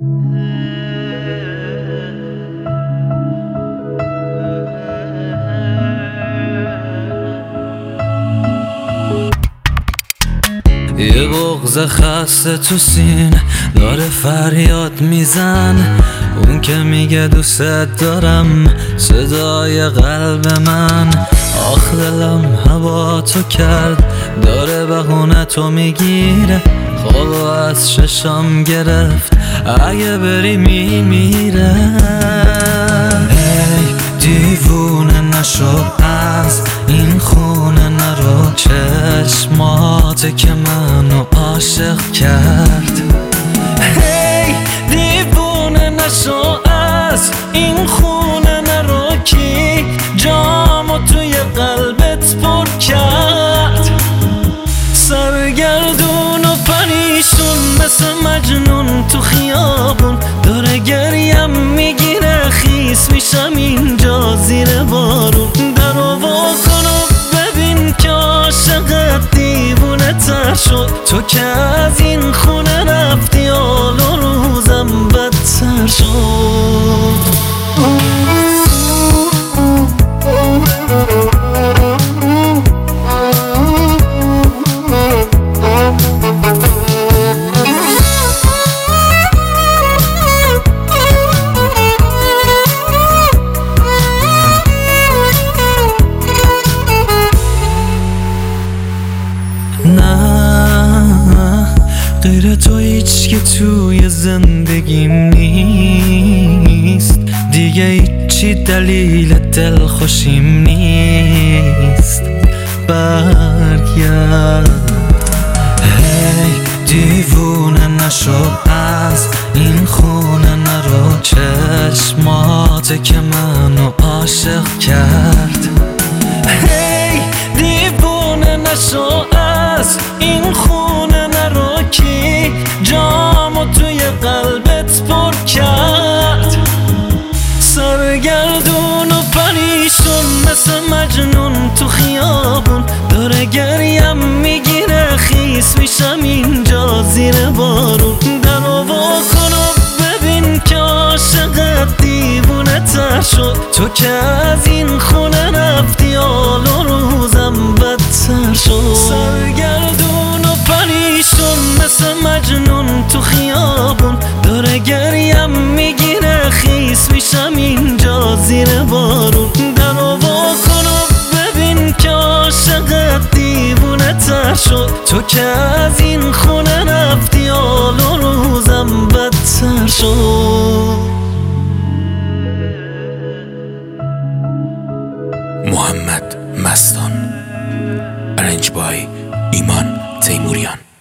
یه بغض خسته تو سینه داره فریاد میزن، اون که میگه دوست دارم صدای قلب من. آخ دلم هوا تو کرد، داره بهونه تو میگیره، خواب از ششم گرفت، اگه بری میمیره. ای دیوونه نشو از این خونه نرو، چشماته که منو عاشق کرد. هی دیوونه نشو از این خونه نرو، کی جامو توی قلبت پر کرد. سرگردون و پریشون مثل مجنون تو خیابون، داره گریم میگیره، خیس میشم اینجا زیر بارون. درو وا کن و ببین که عاشقت دیوونه تر شد، تو که از این خونه رفتی حال و روزم بدتر شد. نه غیر تو هیچ که توی زندگیم نیست، دیگه هیچی دلیل دلخوشیم نیست. برگرد هی دیوونه نشو از این خونه نرو، چشماته که منو عاشق کرد. هی دیوونه نشو از این خونه نرو، کی جامو توی قلبت پر کرد. سرگردون و پریشون مثل مجنون تو خیابون، داره گریم میگیره، خیس میشم اینجا زیر بارون. درو وا کن و ببین که عاشقت دیوونه تر شد، تو که از این خونه رفتی حال و روزم بدتر شد. سرگردون و پریشون مثل مجنون تو خیابون، داره گریم میگیره، خیس میشم اینجا زیر بارون. درو وا کن و ببین که عاشقت دیوونه تر شد، تو که از این خونه رفتی حال و روزم بدتر شد. محمد مستان، ارنج بای ایمان تیموریان.